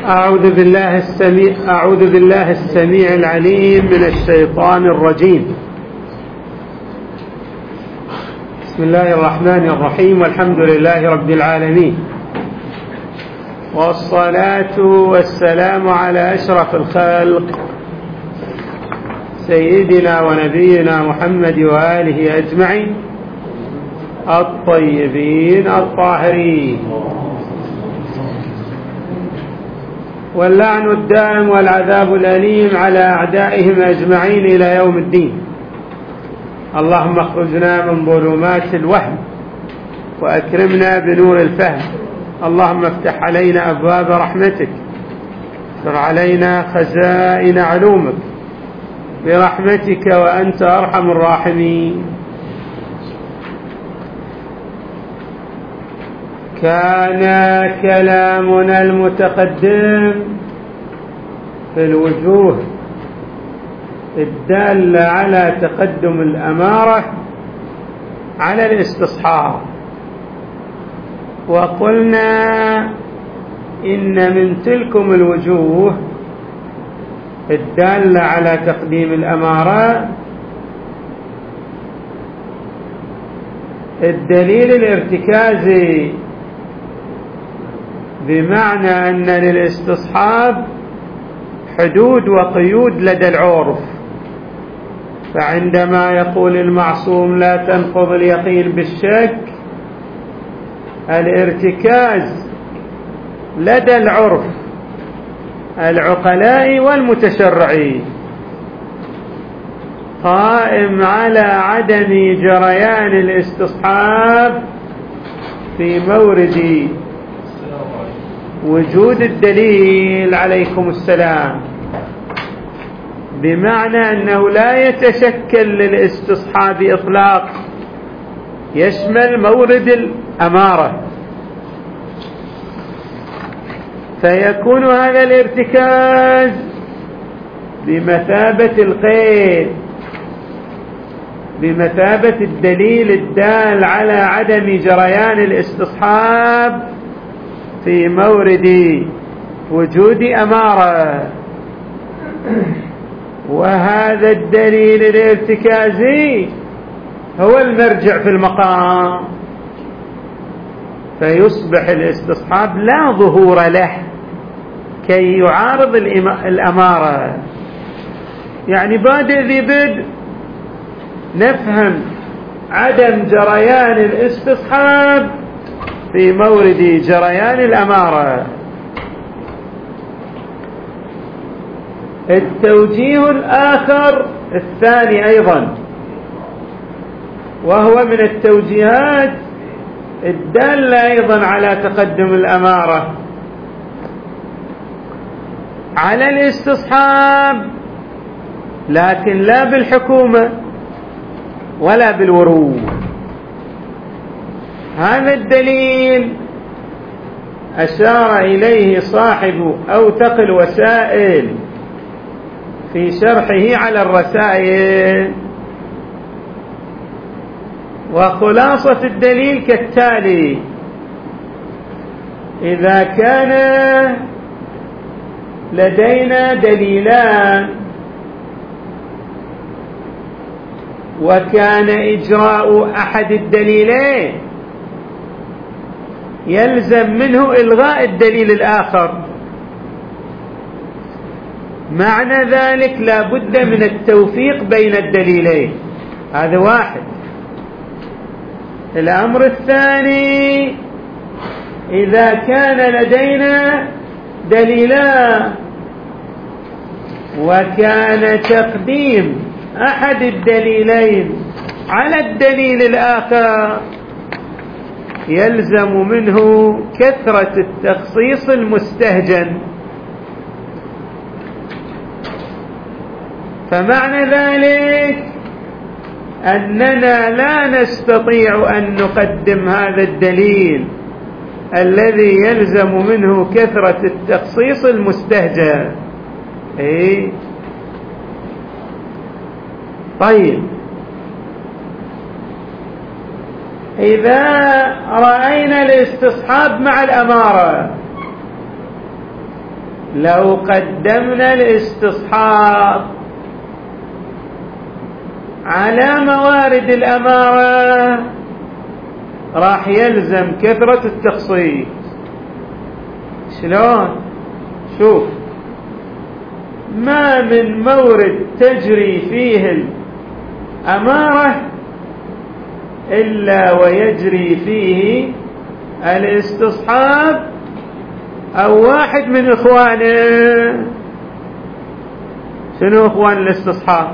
أعوذ بالله السميع العليم من الشيطان الرجيم. بسم الله الرحمن الرحيم، والحمد لله رب العالمين، والصلاة والسلام على أشرف الخلق سيدنا ونبينا محمد وآله أجمعين الطيبين الطاهرين، واللعن الدائم والعذاب الأليم على أعدائهم أجمعين إلى يوم الدين. اللهم اخرجنا من ظلمات الوهم وأكرمنا بنور الفهم. اللهم افتح علينا أبواب رحمتك، افتح علينا خزائن علومك برحمتك وأنت أرحم الراحمين. كان كلامنا المتقدم في الوجوه الدالة على تقدم الأمارة على الاستصحاب، وقلنا إن من تلكم الوجوه الدالة على تقديم الأمارة الدليل الارتكازي، بمعنى أن للاستصحاب حدود وقيود لدى العرف. فعندما يقول المعصوم لا تنقض اليقين بالشك، الارتكاز لدى العرف العقلاء والمتشرعين قائم على عدم جريان الاستصحاب في مورد وجود الدليل عليكم السلام، بمعنى أنه لا يتشكل للاستصحاب إطلاق يشمل مورد الأمارة، فيكون هذا الارتكاز بمثابة القيد، بمثابة الدليل الدال على عدم جريان الاستصحاب في مورد وجود أمارة. وهذا الدليل الارتكازي هو المرجع في المقام، فيصبح الاستصحاب لا ظهور له كي يعارض الأمارة. يعني بادئ ذي بدء نفهم عدم جريان الاستصحاب في مورد جريان الأمارة. التوجيه الآخر الثاني أيضا، وهو من التوجيهات الدالة أيضا على تقدم الأمارة على الاستصحاب، لكن لا بالحكومة ولا بالورود. هذا الدليل أشار إليه صاحب أوثق الوسائل في شرحه على الرسائل، وخلاصة الدليل كالتالي: إذا كان لدينا دليلان وكان إجراء أحد الدليلين يلزم منه إلغاء الدليل الآخر، معنى ذلك لا بد من التوفيق بين الدليلين. هذا واحد. الأمر الثاني: إذا كان لدينا دليلان وكان تقديم أحد الدليلين على الدليل الآخر يلزم منه كثرة التخصيص المستهجن. فمعنى ذلك أننا لا نستطيع أن نقدم هذا الدليل الذي يلزم منه كثرة التخصيص المستهجن. طيب، إذا رأينا الاستصحاب مع الأمارة لو قدمنا الاستصحاب على موارد الأمارة راح يلزم كثرة التخصيص. شلون؟ شوف، ما من مورد تجري فيه الأمارة إلا ويجري فيه الاستصحاب أو واحد من إخوانه. شنو إخوان الاستصحاب؟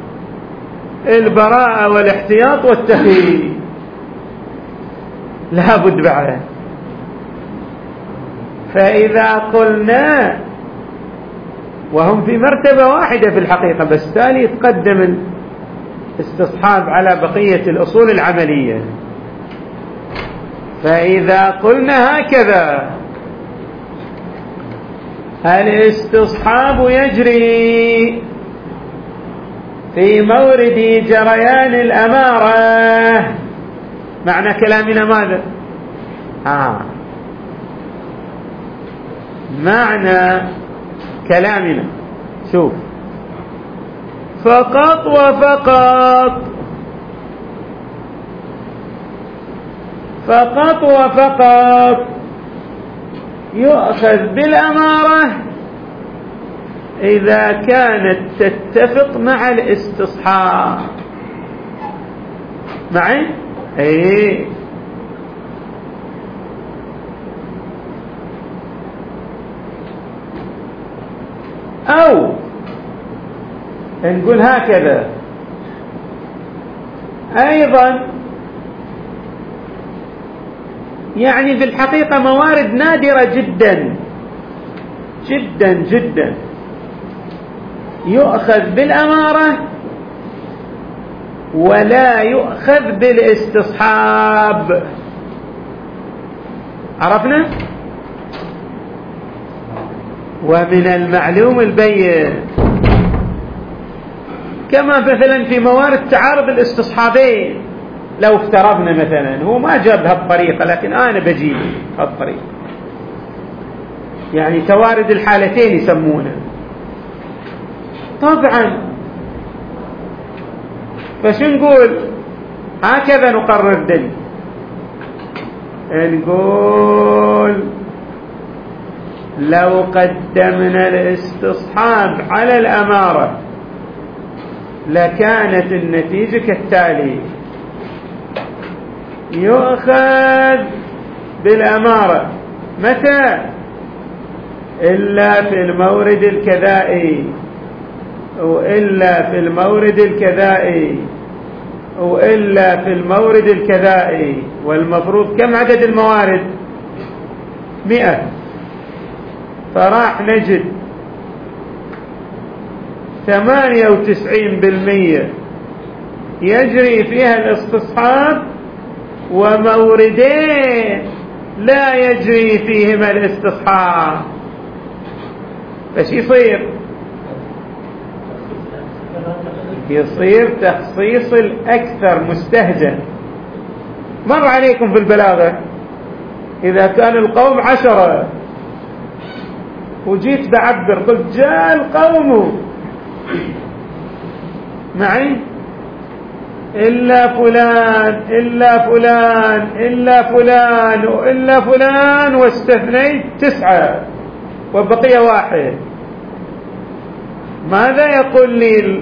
البراءة والاحتياط والتخيير، لا بد بعد. فإذا قلنا وهم في مرتبة واحدة في الحقيقة، بس تالي يتقدم الاستصحاب على بقية الأصول العملية. فإذا قلنا هكذا الاستصحاب يجري في مورد جريان الأمارة، معنى كلامنا ماذا؟ معنى كلامنا شوف، فقط وفقط فقط وفقط يؤخذ بالأمارة إذا كانت تتفق مع الاستصحاب. معي؟ ايه، أو نقول هكذا أيضا، يعني في الحقيقة موارد نادرة جدا جدا جدا يؤخذ بالأمارة ولا يؤخذ بالاستصحاب. عرفنا؟ ومن المعلوم البين كما مثلا في موارد تعارض الاستصحابين، لو افترضنا مثلا، هو ما جاب هالطريقة لكن أنا بجيب هالطريقة، يعني توارد الحالتين يسمونه. طبعا فشو نقول؟ هكذا نقرر الدليل، نقول لو قدمنا الاستصحاب على الأمارة لكانت النتيجة كالتالي: يؤخذ بالأمارة متى؟ إلا في المورد الكذائي، وإلا في المورد الكذائي، وإلا في المورد الكذائي. والمفروض كم عدد الموارد؟ 100. فراح نجد 98% يجري فيها الاستصحاب، وموردين لا يجري فيهما الاستصحاب. فش يصير؟ يصير تخصيص الأكثر مستهجن. مر عليكم في البلاغة إذا كان القوم 10 وجيت بعبر قلت جاء القوم معي إلا فلان إلا فلان إلا فلان وإلا فلان، واستثنيت 9 وبقي 1. ماذا يقول لي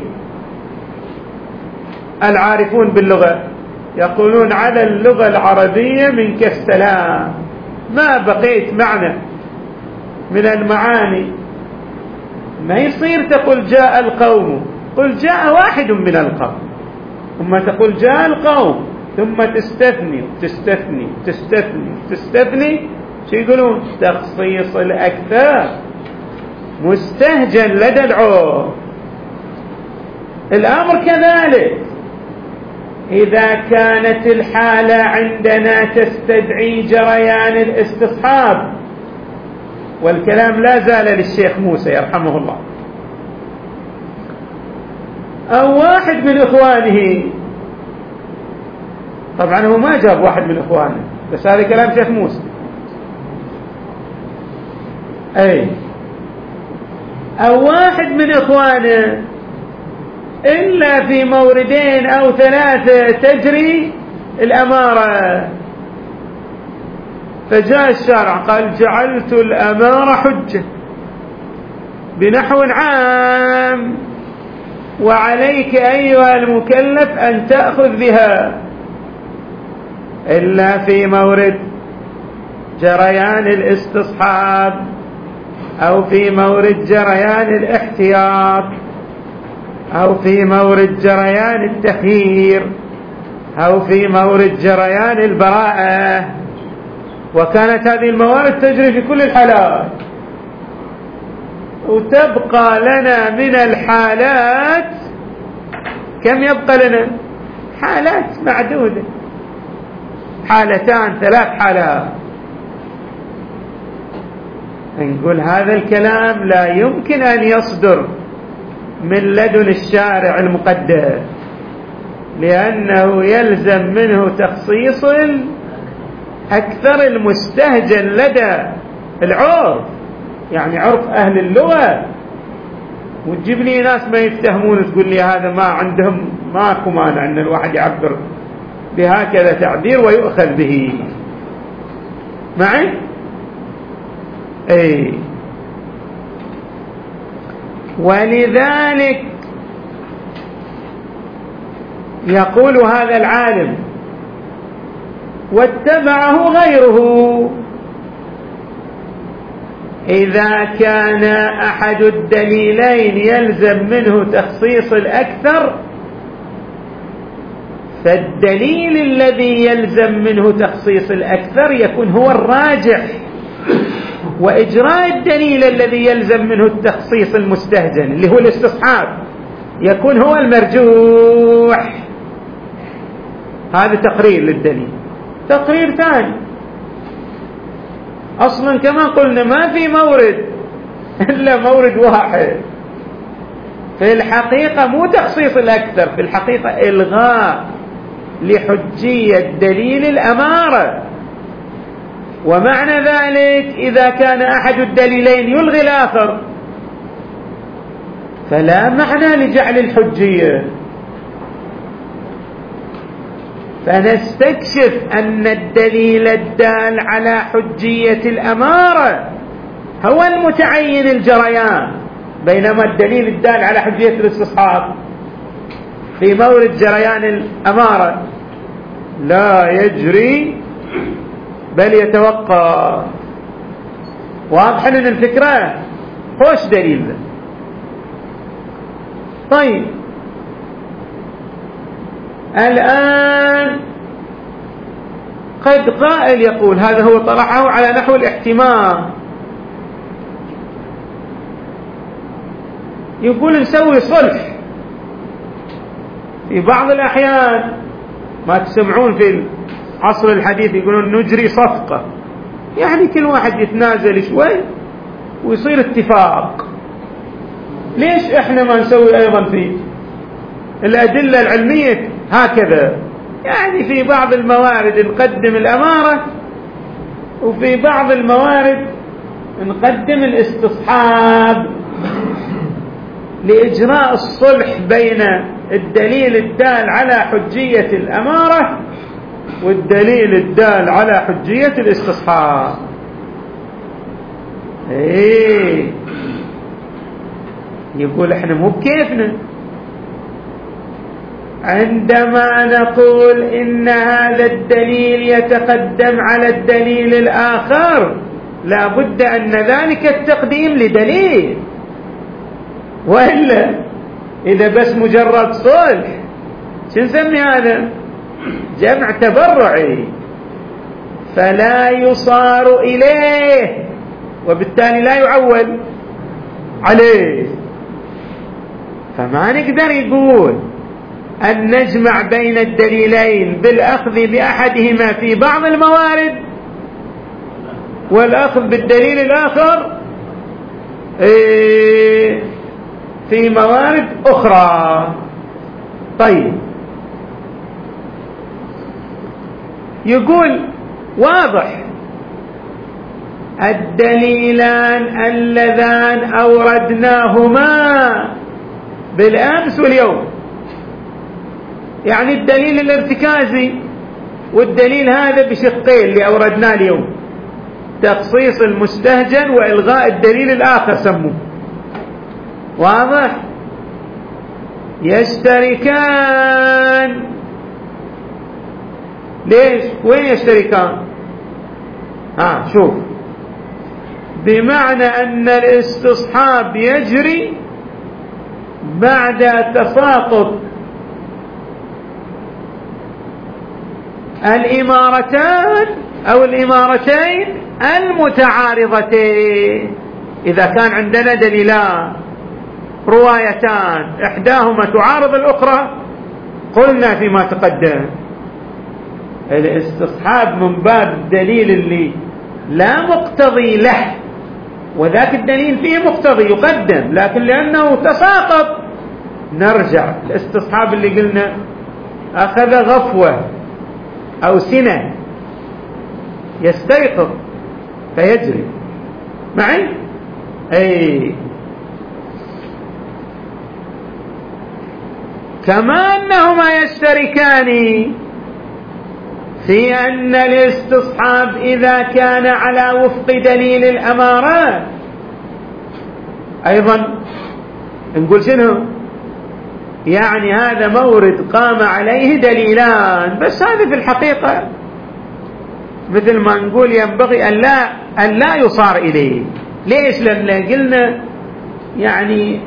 العارفون باللغة؟ يقولون على اللغة العربية منك السلام، ما بقيت معنى من المعاني. ما يصير تقول جاء القوم، قل جاء واحد من القوم، ثم تقول جاء القوم، ثم تستثني تستثني تستثني تستثني. شو يقولون؟ تخصيص الأكثر مستهجن لدى العرف. الأمر كذلك إذا كانت الحالة عندنا تستدعي جريان الاستصحاب، والكلام لا زال للشيخ موسى يرحمه الله، أو واحد من إخوانه. طبعا هو ما جاب واحد من إخوانه، بس هذا كلام شيخ موسى. أي أو واحد من إخوانه إلا في موردين أو ثلاثة تجري الأمارة، فجاء الشارع قال جعلت الأمارة حجة بنحو عام، وعليك أيها المكلف أن تأخذ بها إلا في مورد جريان الاستصحاب، أو في مورد جريان الاحتياط، أو في مورد جريان التخيير، أو في مورد جريان البراءة. وكانت هذه الموارد تجري في كل الحالات، وتبقى لنا من الحالات كم يبقى لنا؟ حالات معدودة، حالتان ثلاث حالات. نقول هذا الكلام لا يمكن أن يصدر من لدن الشارع المقدس، لأنه يلزم منه تخصيص أكثر المستهجن لدى العرف، يعني عرف أهل اللغة. وتجيب لي ناس ما يفتهمون تقول لي هذا ما عندهم، ماكو مانع أن الواحد يعبر بهكذا تعبير ويؤخذ به معي. أي ولذلك يقول هذا العالم واتبعه غيره: إذا كان أحد الدليلين يلزم منه تخصيص الأكثر، فالدليل الذي يلزم منه تخصيص الأكثر يكون هو الراجح، وإجراء الدليل الذي يلزم منه التخصيص المستهجن اللي هو الاستصحاب يكون هو المرجوح. هذا تقرير للدليل. تقرير ثاني، أصلا كما قلنا ما في مورد إلا مورد واحد في الحقيقة، مو تخصيص الأكثر، في الحقيقة إلغاء لحجية دليل الأمارة. ومعنى ذلك إذا كان أحد الدليلين يلغي الآخر فلا معنى لجعل الحجية. فنستكشف أن الدليل الدال على حجية الأمارة هو المتعين الجريان، بينما الدليل الدال على حجية الاستصحاب في مورد جريان الأمارة لا يجري بل يتوقف. واضح لنا الفكرة؟ خوش دليل. طيب الآن قد قائل يقول هذا هو طرحه على نحو الاحتمال، يقول نسوي صلح في بعض الأحيان. ما تسمعون في العصر الحديث يقولون نجري صفقة، يعني كل واحد يتنازل شوي ويصير اتفاق. ليش احنا ما نسوي ايضا في الأدلة العلمية هكذا؟ يعني في بعض الموارد نقدم الأمارة، وفي بعض الموارد نقدم الاستصحاب لإجراء الصلح بين الدليل الدال على حجية الأمارة والدليل الدال على حجية الاستصحاب. يقول احنا مو بكيفنا عندما نقول إن هذا الدليل يتقدم على الدليل الآخر، لا بد أن ذلك التقديم لدليل، وإلا إذا بس مجرد صلح شو نسمي هذا؟ جمع تبرعي، فلا يصار إليه وبالتالي لا يعول عليه. فما نقدر يقول أن نجمع بين الدليلين بالأخذ بأحدهما في بعض الموارد والأخذ بالدليل الآخر في موارد أخرى. طيب يقول واضح الدليلان اللذان أوردناهما بالأمس واليوم، يعني الدليل الارتكازي والدليل هذا بشقين اللي أوردناه اليوم، تخصيص المستهجن وإلغاء الدليل الآخر سموه، واضح؟ يشتركان. ليش؟ وين يشتركان؟ شوف، بمعنى أن الاستصحاب يجري بعد تساقط الإمارتان أو الإمارتين المتعارضتين. إذا كان عندنا دليلان روايتان إحداهما تعارض الأخرى، قلنا فيما تقدم الاستصحاب من باب الدليل اللي لا مقتضي له، وذاك الدليل فيه مقتضي يقدم، لكن لأنه تساقط نرجع. الاستصحاب اللي قلنا أخذ غفوة أو سنة يستيقظ فيجري معي. كما أنهما يشتركان في أن الاستصحاب إذا كان على وفق دليل الأمارات أيضا نقول شنو؟ يعني هذا مورد قام عليه دليلان، بس هذا في الحقيقة مثل ما نقول ينبغي أن لا يصار إليه. ليش؟ لأن قلنا يعني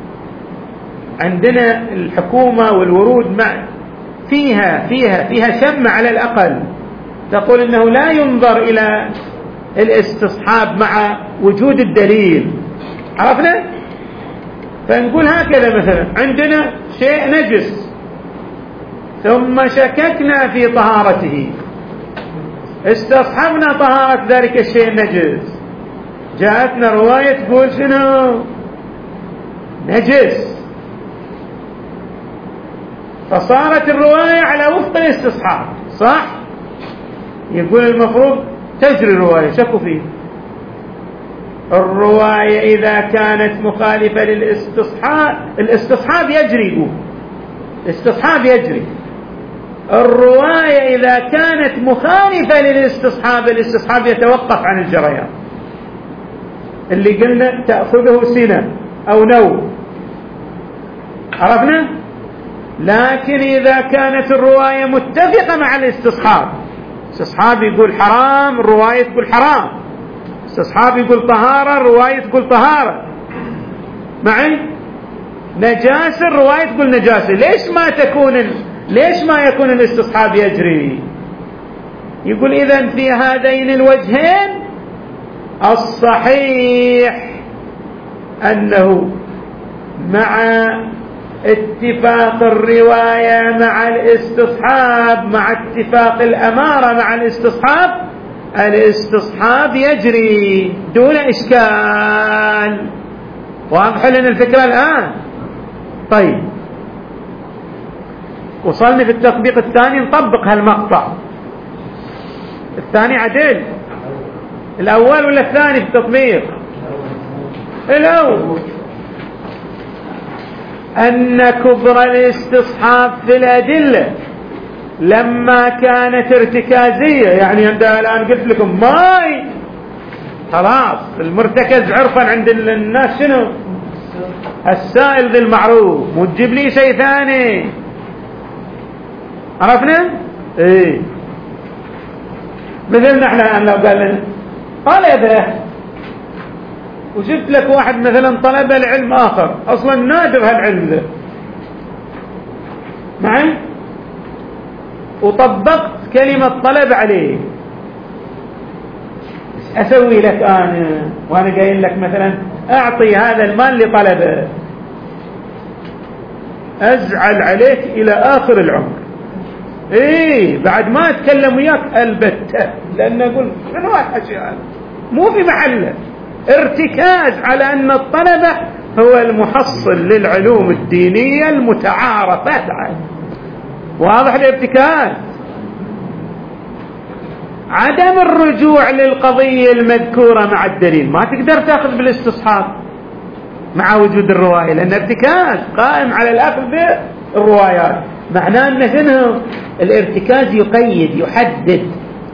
عندنا الحكومة والورود مع فيها شم على الأقل، تقول إنه لا ينظر إلى الاستصحاب مع وجود الدليل، عرفنا؟ فنقول هكذا مثلا عندنا شيء نجس ثم شككنا في طهارته، استصحبنا طهارة ذلك الشيء النجس، جاءتنا رواية تقول شنو؟ نجس، فصارت الرواية على وفق الاستصحاب، صح؟ يقول المفروض تجري الرواية، شكوا فيه. الرواية إذا كانت مخالفة للاستصحاب، الاستصحاب يجري، يقول الاستصحاب يجري. الرواية إذا كانت مخالفة للاستصحاب، الاستصحاب يتوقف عن الجريان، اللي قلنا تأخذه سنة أو نوم، عرفنا؟ لكن إذا كانت الرواية متفقة مع الاستصحاب، الاستصحاب يقول حرام، الرواية تقول حرام، الاستصحاب يقول طهارة، الرواية تقول طهارة، معي؟ نجاسة، الرواية تقول نجاسة، ليش ما يكون الاستصحاب يجري؟ يقول إذن في هذين الوجهين الصحيح أنه مع اتفاق الرواية مع الاستصحاب، مع اتفاق الأمارة مع الاستصحاب، الاستصحاب يجري دون إشكال. واضح لنا الفكرة الآن؟ طيب، وصلنا في التطبيق الثاني، نطبق هالمقطع الثاني. عدل الأول ولا الثاني في التطبيق؟ الأول. أن كبر الاستصحاب في الأدلة لما كانت ارتكازية، يعني عندها الآن قلت لكم ماي خلاص المرتكز عرفا عند الناس شنو؟ السائل ذي المعروف، وتجيب لي شيء ثاني، عرفنا؟ ايه، مثلنا احنا الآن لو قال لنا طلبة، وجبت لك واحد مثلا طلب العلم آخر أصلا نادر هالعلم ذا، معي؟ وطبقت كلمة طلب عليه، أسوي لك أنا وأنا قايل لك مثلا أعطي هذا المال لطلبه، أزعل عليك إلى آخر العمر، إيه بعد ما أتكلم وياك البتة، لأن أقول شنو هالأشياء مو في محله، ارتكاز على أن الطلبة هو المحصل للعلوم الدينية المتعارفة. واضح الارتكاز؟ عدم الرجوع للقضية المذكورة مع الدليل، ما تقدر تأخذ بالاستصحاب مع وجود الرواية، لأن ارتكاز قائم على الأخذ بالروايات. معناه أن هنا الارتكاز يقيد يحدد.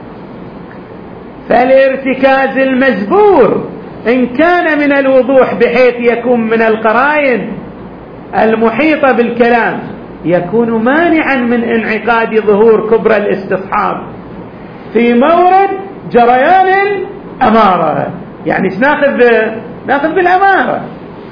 فالارتكاز المجبور إن كان من الوضوح بحيث يكون من القرائن المحيطة بالكلام يكون مانعا من انعقاد ظهور كبرى الاستصحاب في مورد جريان الأمارة. يعني ناخذ بالأمارة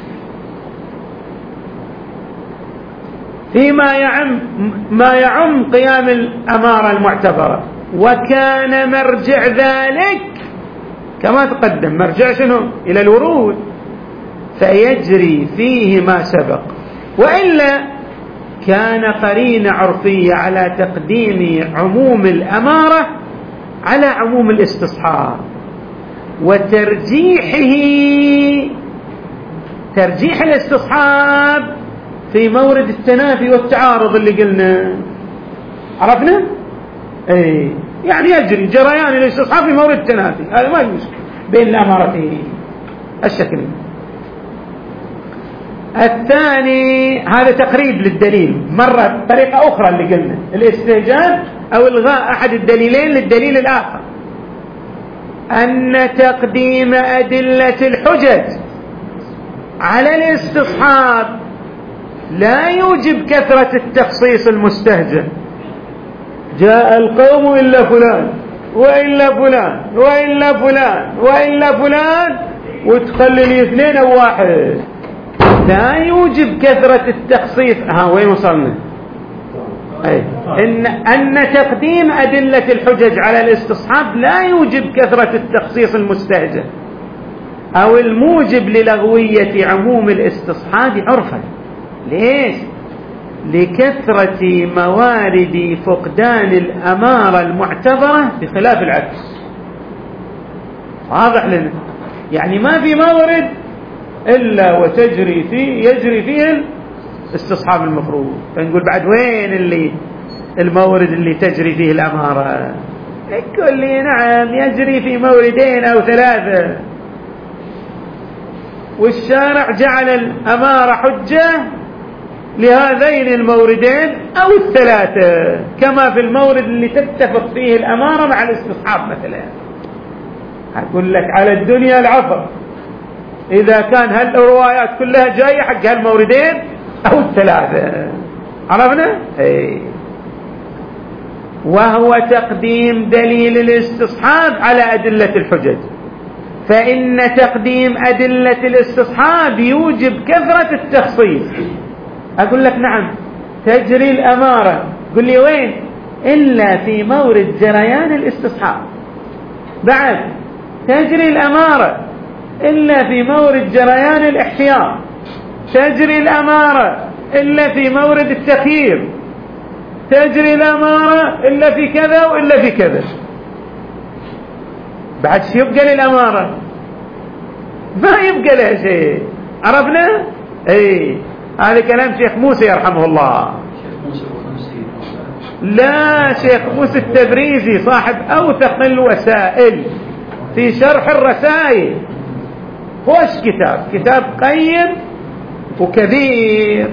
ما يعم قيام الأمارة المعتبرة. وكان مرجع ذلك كما تقدم، مرجع شنو؟ إلى الورود، فيجري فيه ما سبق. وإلا كان قرينة عرفية على تقديم عموم الأمارة على عموم الاستصحاب، ترجيح الاستصحاب في مورد التنافي والتعارض اللي قلنا. عرفنا؟ اي يعني يجري جريان الاستصحاب في مورد التنافي، هذا ما يمشي بين الأمارتين الشكل. الثاني هذا تقريب للدليل، مرة طريقة أخرى اللي قلنا الاستهجان أو إلغاء أحد الدليلين للدليل الآخر. أن تقديم أدلة الحجج على الاستصحاب لا يوجب كثرة التخصيص المستهجن. جاء القوم إلا فلان وإلا فلان وإلا فلان وإلا فلان وتخلي لي اثنين أو واحد، لا يوجب كثرة التخصيص. وين وصلنا؟ أن تقديم أدلة الحجج على الاستصحاب لا يوجب كثرة التخصيص المستهجن أو الموجب للغوية عموم الاستصحاب عرفا. ليش؟ لكثرة موارد فقدان الأمارة المعتبرة بخلاف العكس. واضح لنا؟ يعني ما في مورد إلا يجري فيه الاستصحاب المفروض. فنقول بعد وين المورد اللي تجري فيه الأمارة؟ يقول لي نعم يجري في موردين أو ثلاثة، والشارع جعل الأمارة حجة لهذين الموردين أو الثلاثة، كما في المورد اللي تتفق فيه الأمارة مع الاستصحاب مثلا. أقول لك على الدنيا العفو إذا كان هالروايات كلها جاية حق هالموردين أو الثلاثة. عرفنا؟ وهو تقديم دليل الاستصحاب على أدلة الحجج، فإن تقديم أدلة الاستصحاب يوجب كثرة التخصيص. أقول لك نعم تجري الأمارة، قل لي وين؟ إلا في مورد جريان الاستصحاب. بعد تجري الأمارة إلا في مورد جريان الاحتياط، تجري الأمارة إلا في مورد التخيير، تجري الأمارة إلا في كذا وإلا في كذا. بعد شو يبقى للأمارة؟ ما يبقى لها شيء. عرفنا؟ هذا كلام شيخ موسى يرحمه الله. لا، شيخ موسى التبريزي صاحب أوثق الوسائل في شرح الرسائل. خوش كتاب قيم وكبير.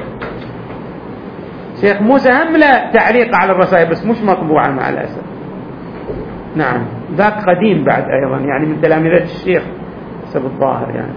شيخ موسى هم له تعليق على الرسائل بس مش مطبوعة مع الأسف. نعم ذاك قديم بعد أيضا، يعني من تلامذة الشيخ حسب الظاهر يعني.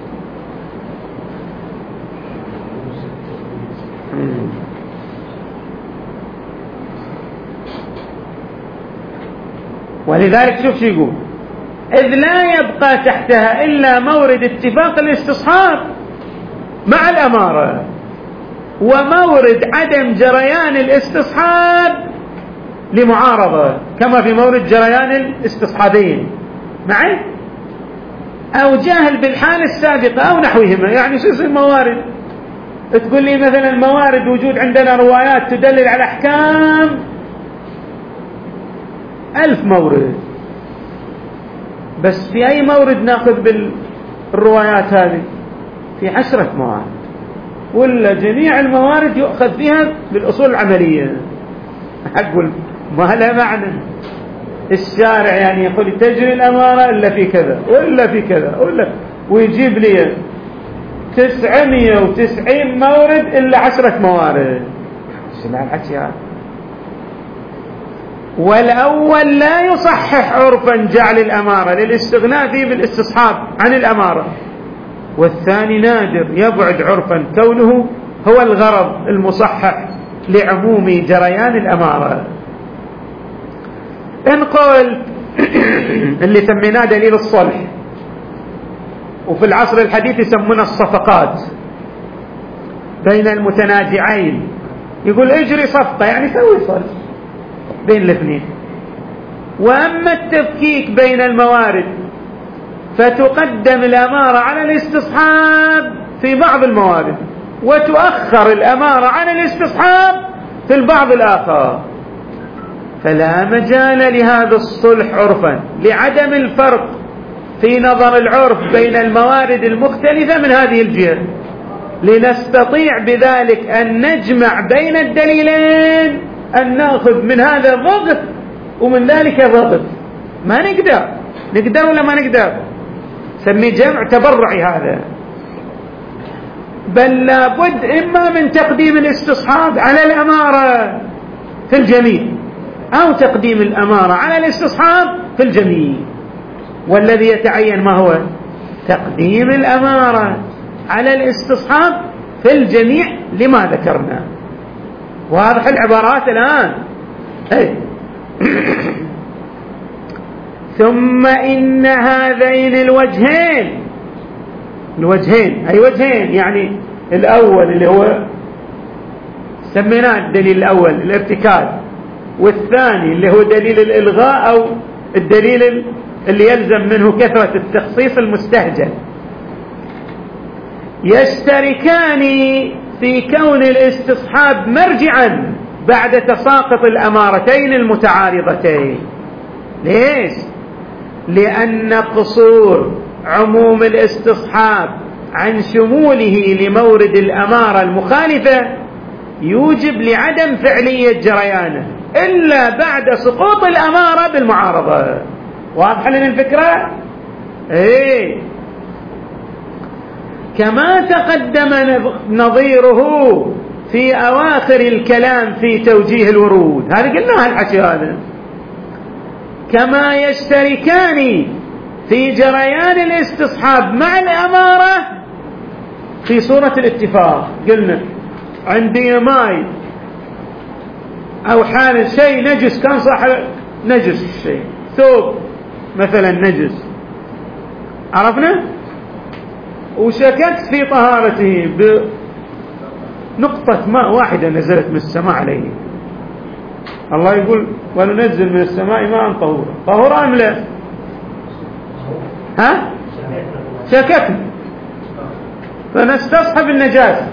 ولذلك شوف شو يقول: إذ لا يبقى تحتها إلا مورد اتفاق الاستصحاب مع الأمارة، ومورد عدم جريان الاستصحاب لمعارضة، كما في مورد جريان الاستصحابين معي، أو جاهل بالحال السابقة أو نحوهما. يعني شو يصير موارد؟ تقول لي مثلا موارد وجود عندنا روايات تدلل على أحكام 1000 مورد، بس في أي مورد نأخذ بالروايات هذه؟ في 10 موارد، ولا جميع الموارد يؤخذ فيها بالأصول العملية؟ أقول ما لها معنى. الشارع يعني يقول تجري الأمارة إلا في كذا وإلا في كذا ويجيب لي 990 مورد إلا 10 موارد. شنو الحكي هذا؟ والأول لا يصحح عرفا جعل الأمارة للاستغناء فيه بالاستصحاب عن الأمارة، والثاني نادر يبعد عرفا كونه هو الغرض المصحح لعموم جريان الأمارة. إن قلت اللي سميناه دليل الصلح، وفي العصر الحديث يسمونه الصفقات بين المتنازعين، يقول اجري صفقة يعني سوي صلح بين الاثنين. وأما التفكيك بين الموارد فتقدم الأمارة على الاستصحاب في بعض الموارد وتؤخر الأمارة عن الاستصحاب في البعض الآخر، فلا مجال لهذا الصلح عرفا لعدم الفرق في نظر العرف بين الموارد المختلفة من هذه الجهة، لنستطيع بذلك أن نجمع بين الدليلين، أن نأخذ من هذا ضغط ومن ذلك ضغط. ما نقدر ولا ما نقدر؟ سمي جمع تبرعي هذا، بل لابد إما من تقديم الاستصحاب على الأمارة في الجميع، أو تقديم الأمارة على الاستصحاب في الجميع. والذي يتعين ما هو؟ تقديم الأمارة على الاستصحاب في الجميع لما ذكرنا. واضح العبارات الآن؟ ثم إن هذين الوجهين أي وجهين، يعني الأول اللي هو سميناه الدليل الأول الارتكاز، والثاني اللي هو دليل الإلغاء أو الدليل اللي يلزم منه كثرة التخصيص المستهجن، يشتركان في كون الاستصحاب مرجعا بعد تساقط الأمارتين المتعارضتين. ليش؟ لأن قصور عموم الاستصحاب عن شموله لمورد الأمارة المخالفة يوجب لعدم فعلية جريانه إلا بعد سقوط الأمارة بالمعارضة. واضح لنا الفكرة؟ كما تقدم نظيره في أواخر الكلام في توجيه الورود، هذا قلنا الحكي هذا. كما يشتركان في جريان الاستصحاب مع الأمارة في صورة الاتفاق، قلنا عندي ماي أو حال شيء نجس، كان صاحب نجس الشيء، ثوب مثلا نجس، عرفنا، وشككت في طهارته بنقطة ماء واحدة نزلت من السماء عليه، الله يقول وننزل من السماء ماء طهورا، طهورا أم لا؟ شككت فنستصحب النجاسة،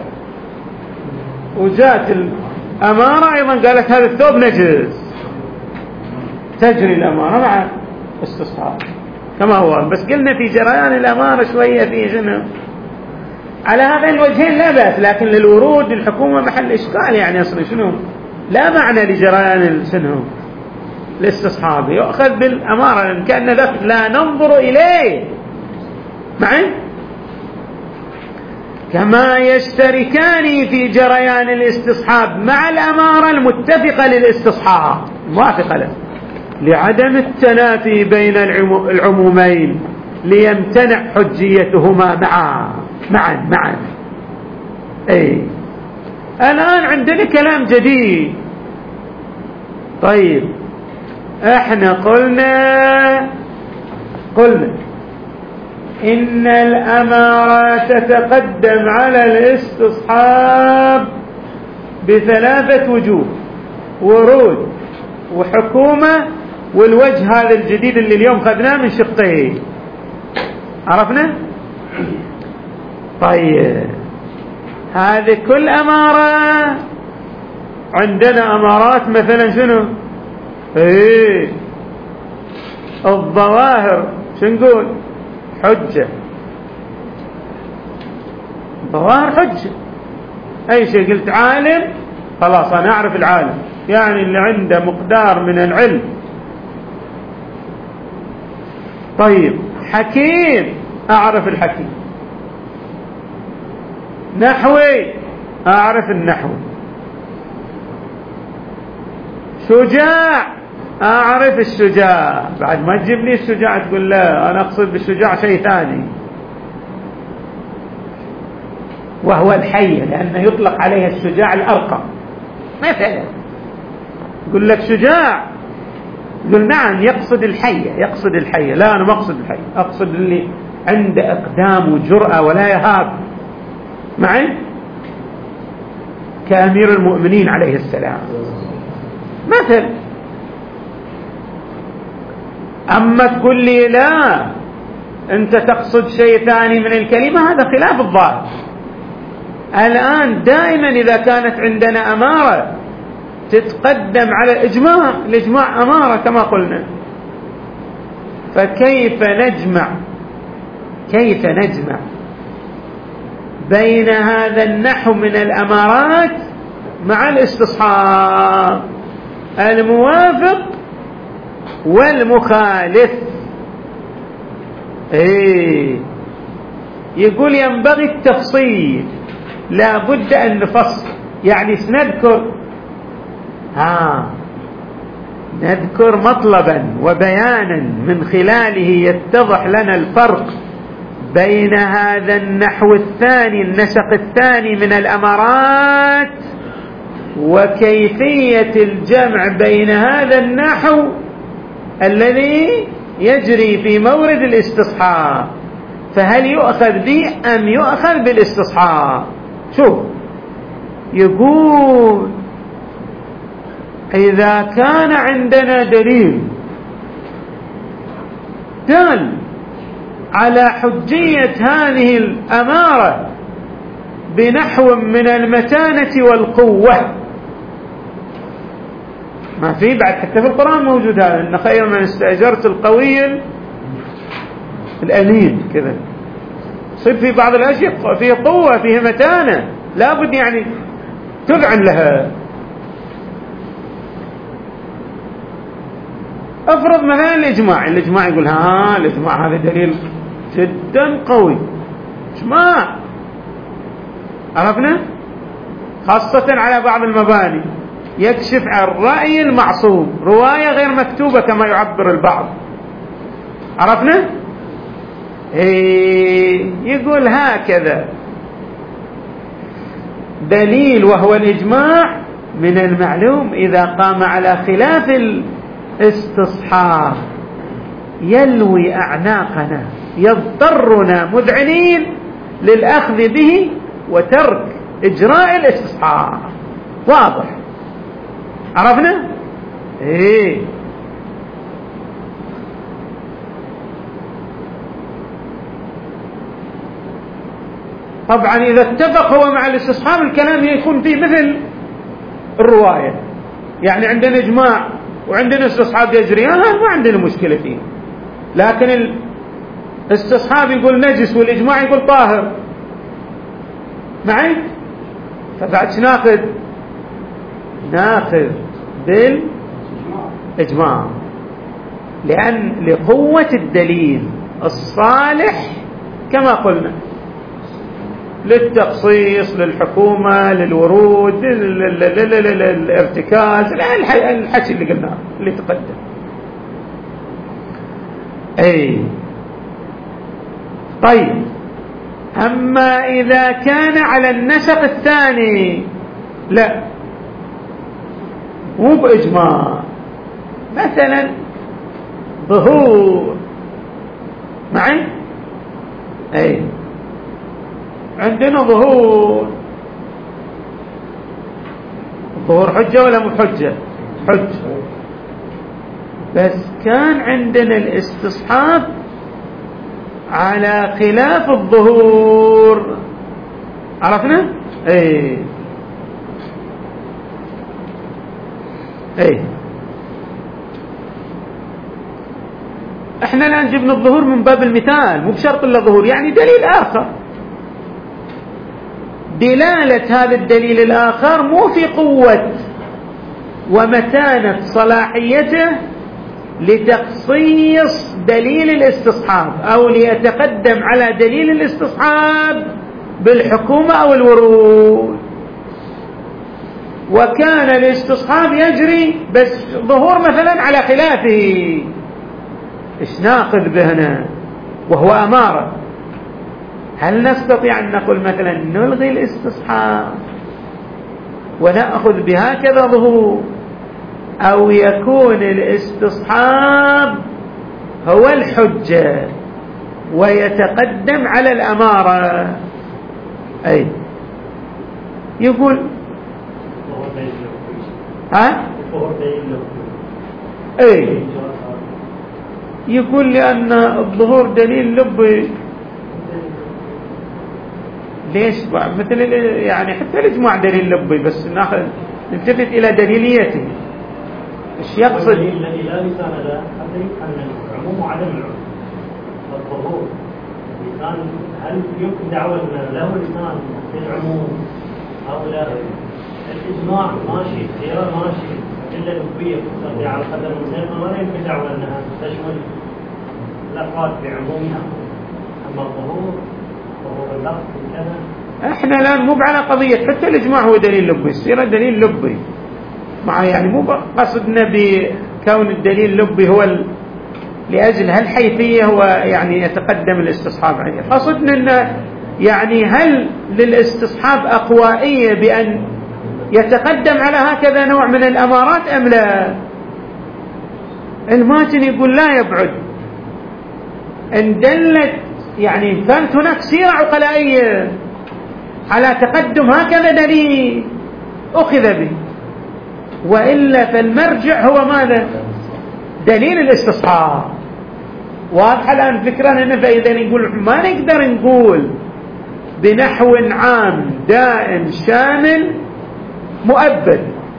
وجاءت الأمارة أيضا قالت هذا الثوب نجس، تجري الأمارة مع استصحاب كما هو. بس قلنا في جريان الأمارة شوية في شنو على هذا الوجهين لا بأس، لكن للورود الحكومة محل إشكال، يعني أصلا شنو لا معنى لجريان شنو الاستصحاب، يؤخذ بالأمارة لأن كأن لا ننظر إليه معي. كما يشتركان في جريان الاستصحاب مع الأمارة المتفقة للاستصحاب موافقة له لعدم التنافي بين العمومين ليمتنع حجيتهما معا. الآن عندنا كلام جديد. طيب احنا قلنا إن الأمارة تتقدم على الاستصحاب ب3 وجوه: ورود وحكومة، والوجه هذا الجديد اللي اليوم خذناه من شقين، عرفنا؟ طيب هذه كل أمارة عندنا أمارات مثلا شنو الظواهر، شنقول حجة، ظواهر حجة، أي شيء قلت عالم خلاص أنا أعرف العالم، يعني اللي عنده مقدار من العلم طيب حكيم أعرف الحكيم، نحوي أعرف النحو، شجاع أعرف الشجاع. بعد ما تجيب لي الشجاع تقول لا أنا أقصد بالشجاع شيء ثاني وهو الحية، لأنه يطلق عليها الشجاع الأرقى. مثلا يقول لك شجاع، يقول نعم يقصد الحية، يقصد الحية. لا أنا ما أقصد الحية، أقصد اللي عنده إقدام وجرأة ولا يهاب معي، كأمير المؤمنين عليه السلام مثل. أما تقول لي لا أنت تقصد شيء ثاني من الكلمة، هذا خلاف الظاهر. الآن دائما إذا كانت عندنا أمارة تتقدم على الإجماع، الإجماع أمارة كما قلنا، فكيف نجمع بين هذا النحو من الأمارات مع الاستصحاب الموافق والمخالف؟ يقول ينبغي التفصيل، لا بد أن نفصل. يعني سنذكر نذكر مطلبا وبيانا من خلاله يتضح لنا الفرق بين هذا النحو الثاني، النسق الثاني من الأمارات، وكيفية الجمع بين هذا النحو الذي يجري في مورد الاستصحاب، فهل يؤخذ به أم يؤخذ بالاستصحاب؟ شوف يقول إذا كان عندنا دليل دال على حجية هذه الأمارة بنحو من المتانة والقوة، ما في بعد حتى في القرآن موجود هذا، إن خير من استأجرت القوي الأمين كذا، صير في بعض الأشياء فيه قوة فيه متانة لابد يعني تذعن لها. افرض مثلا الإجماع يقول الإجماع هذا دليل جدا قوي، إجماع عرفنا، خاصة على بعض المباني يكشف عن الرأي المعصوم، رواية غير مكتوبة كما يعبر البعض، عرفنا. يقول هكذا دليل وهو الإجماع من المعلوم إذا قام على خلاف الاستصحاب يلوي أعناقنا، يضطرنا مذعنين للأخذ به وترك إجراء الاستصحاب. واضح؟ عرفنا؟ طبعا إذا اتفق هو مع الاستصحاب الكلام يكون فيه مثل الرواية، يعني عندنا إجماع وعندنا استصحاب يجري، ما عندنا مشكلة فيه، لكن الاستصحاب يقول نجس والإجماع يقول طاهر معي، فبعد ناخذ بالإجماع، لأن لقوة الدليل الصالح كما قلنا للتخصيص، للحكومة، للورود، للارتكاز، الحكي اللي قلناه اللي تقدم. طيب أما إذا كان على النسق الثاني لا مو بإجماع، مثلا ظهور معي، عندنا ظهور حجة ولا مو حجة؟ حجة، بس كان عندنا الاستصحاب على خلاف الظهور، عرفنا؟ احنا الآن جبنا الظهور من باب المثال، مو بشرط الا ظهور، يعني دليل آخر، دلالة هذا الدليل الآخر مو في قوة ومتانة صلاحيته لتخصيص دليل الاستصحاب أو ليتقدم على دليل الاستصحاب بالحكومة أو الورود. وكان الاستصحاب يجري بس ظهور مثلا على خلافه، إيش ناخذ بهنا وهو أمارة؟ هل نستطيع أن نقول مثلا نلغي الاستصحاب ونأخذ بهكذا ظهور، أو يكون الاستصحاب هو الحجة ويتقدم على الأمارة؟ أي يقول أي يقول لأن الظهور دليل لبي. ليش مثل يعني حتى الإجماع دليل لبي، بس نلتفت إلى دليليته. إيش يقصد؟ الذي لا لسان له حتى يفهم العموم وعدم العموم والظهور. لسان هل يمكن دعوة له لسان للعموم أو لا؟ الإجماع ماشي، السيرة ماشي، إلا لبية تقضي على قدر المسلمة، ولا يمكن دعوة أنها تشمل الأفراد بعمومها. أما الظهور اللفظ كذا. احنا الآن مو على قضية حتى الإجماع هو دليل لبي، السيرة دليل لبي مع يعني مو قصدنا بكون الدليل لبي هو لأجل هالحيثية هو يعني يتقدم الاستصحاب عليه. قصدنا أن يعني هل للاستصحاب أقوائية بأن يتقدم على هكذا نوع من الأمارات أم لا؟ الماتن يقول لا يبعد إن دلت يعني كانت هناك سيرة عقلائية على تقدم هكذا دليل أخذ به، وإلا فالمرجع هو ماذا؟ دليل الاستصحاب. واضح الآن فكرة هنا؟ فإذا نقول ما نقدر نقول بنحو عام دائم شامل مؤبد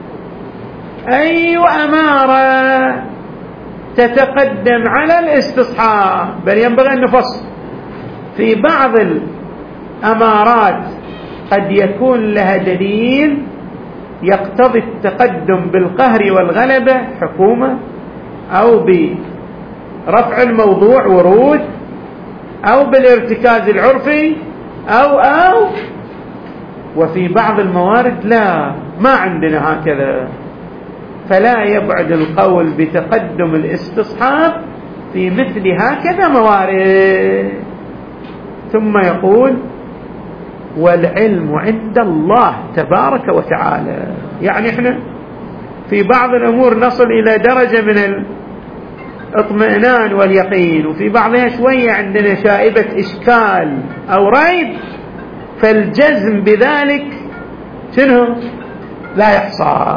أي أمارة تتقدم على الاستصحاب، بل ينبغي أن نفصل. في بعض الأمارات قد يكون لها دليل يقتضي التقدم بالقهر والغلبة حكومة، أو برفع الموضوع ورود، أو بالارتكاز العرفي أو وفي بعض الموارد لا، ما عندنا هكذا. فلا يبعد القول بتقدم الاستصحاب في مثل هكذا موارد. ثم يقول والعلم عند الله تبارك وتعالى. يعني احنا في بعض الأمور نصل إلى درجة من الاطمئنان واليقين، وفي بعضها شوية عندنا شائبة إشكال أو ريب، فالجزم بذلك شنو؟ لا يحصى.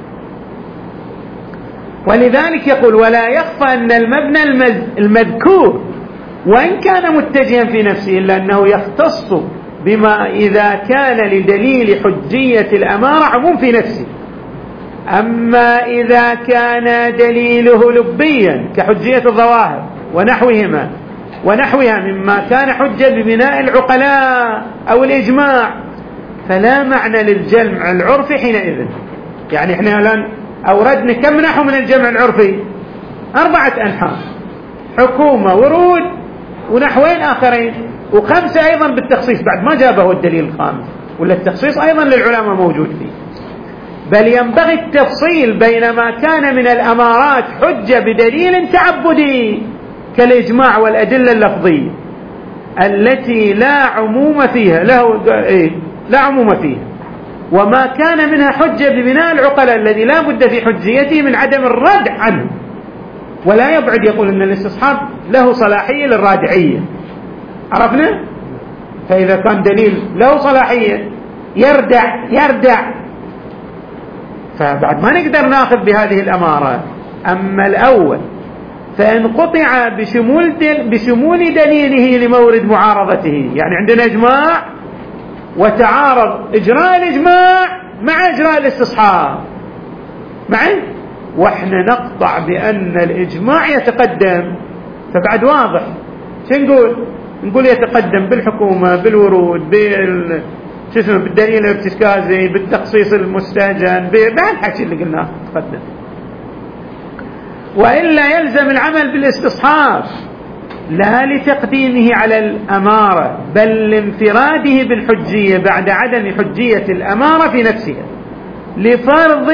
ولذلك يقول ولا يخفى أن المبنى المذكور وإن كان متجها في نفسه إلا أنه يختص بما إذا كان لدليل حجية الأمارة عموم في نفسه. أما إذا كان دليله لبيا كحجية الظواهر ونحوها مما كان حجة ببناء العقلاء أو الإجماع فلا معنى للجمع العرفي حينئذ. يعني احنا الآن أوردنا كم نحو من الجمع العرفي؟ 4 أنحاء: حكومة، ورود، ونحوين آخرين، و5 أيضا بالتخصيص بعد ما جابه الدليل الخامس، ولا التخصيص أيضا للعلماء موجود فيه. بل ينبغي التفصيل بين ما كان من الأمارات حجة بدليل تعبدي كالإجماع والأدلة اللفظية التي لا عموم فيها لا عموم فيها، وما كان منها حجة ببناء العقلاء الذي لا بد في حجيته من عدم الرد عنه. ولا يبعد يقول أن الاستصحاب له صلاحية للرادعية، عرفنا؟ فإذا كان دليل له صلاحية يردع فبعد ما نقدر ناخذ بهذه الأمارة. أما الأول فإن قطع بشمول دليله لمورد معارضته، يعني عندنا إجماع وتعارض إجراء الإجماع مع إجراء الاستصحاب معه، وإحنا نقطع بأن الإجماع يتقدم، فبعد واضح شو نقول يتقدم بالحكومة، بالورود، بالدليل الارتكازي، بالتخصيص المستهجن، بهالحكي اللي قلناه تقدم. وإلا يلزم العمل بالاستصحاب لا لتقديمه على الأمارة بل لانفراده بالحجية بعد عدم حجية الأمارة في نفسها لفرض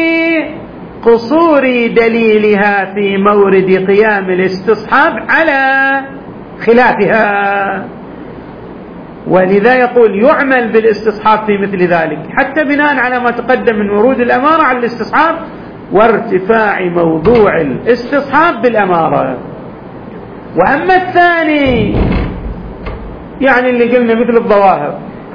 قصور دليلها في مورد قيام الاستصحاب على خلافها. ولذا يقول يعمل بالاستصحاب في مثل ذلك حتى بناء على ما تقدم من ورود الأمارة على الاستصحاب وارتفاع موضوع الاستصحاب بالأمارة. وأما الثاني يعني اللي قلنا مثل الظواهر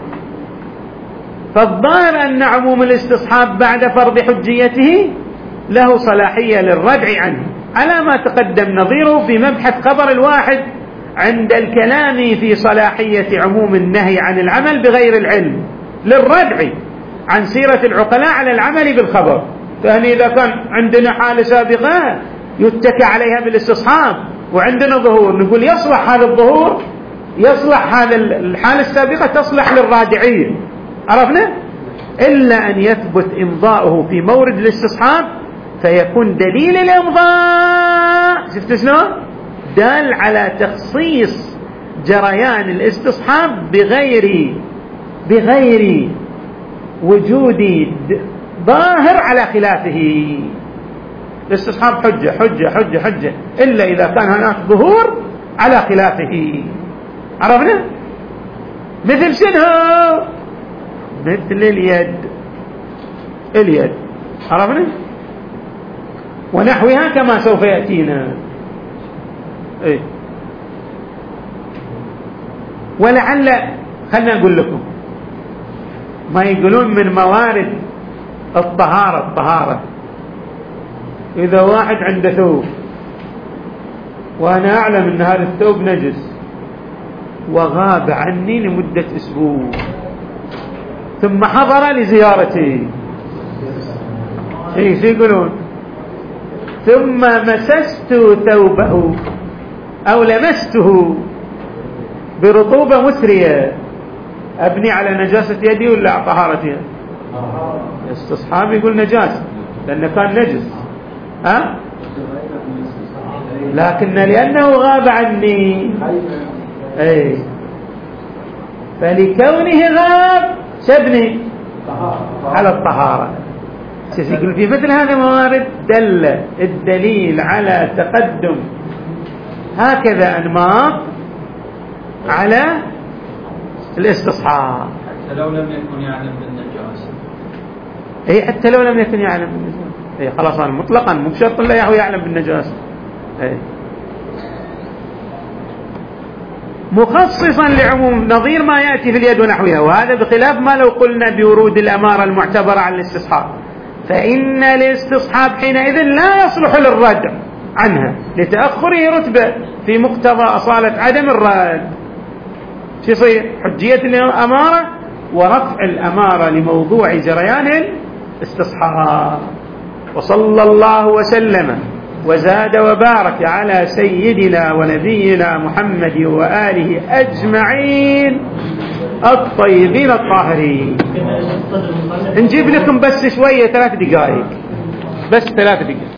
فالظاهر أن عموم الاستصحاب بعد فرض حجيته له صلاحية للردع عنه على ما تقدم نظيره في مبحث خبر الواحد عند الكلام في صلاحية عموم النهي عن العمل بغير العلم للردع عن سيرة العقلاء على العمل بالخبر. فهني إذا كان عندنا حالة سابقة يتكى عليها بالاستصحاب وعندنا ظهور نقول يصلح هذا الظهور يصلح هذا الحالة السابقة تصلح للرادعية عرفنا إلا أن يثبت إمضاؤه في مورد الاستصحاب فيكون دليل الإمضاء شفت شلون دال على تخصيص جريان الاستصحاب بغير وجود ظاهر على خلافه. الاستصحاب حجة حجة حجة حجة إلا إذا كان هناك ظهور على خلافه عرفنا مثل شنو مثل اليد عرفنا ونحوها كما سوف يأتينا. إيه؟ ولعل خلنا نقول لكم ما يقولون من موارد الطهارة إذا واحد عنده ثوب وأنا أعلم أن هذا الثوب نجس وغاب عني لمدة أسبوع ثم حضر لزيارتي ايش يقولون ثم مسست ثوبه أو لمسته برطوبة مسرية أبني على نجاسة يدي ولا على طهارتها؟ استصحاب يقول نجاسة لأنه كان نجس لكن لأنه غاب عني أي فلكونه غاب شبني على الطهارة. يقول في مثل هذا الموارد دل الدليل على تقدم هكذا أنماط على الاستصحاب حتى لو لم يكن يعلم بالنجاسة. أي حتى لو لم يكن يعلم بالنجاسة أي خلاص مطلقا مو بشرط لا يعلم بالنجاسة. أي مخصصا لعموم نظير ما يأتي في اليد ونحوها وهذا بخلاف ما لو قلنا بورود الأمارة المعتبرة على الاستصحاب فإن الاستصحاب حينئذ لا يصلح للردع عنها لتأخره رتبة في مقتضى أصالة عدم الرد. شو يصير حجية الأمارة ورفع الأمارة لموضوع جريان الاستصحاب. وصلى الله وسلم وزاد وبارك على سيدنا ونبينا محمد وآله أجمعين الطيبين الطاهرين. نجيب لكم بس شوية 3 دقائق بس 3 دقائق.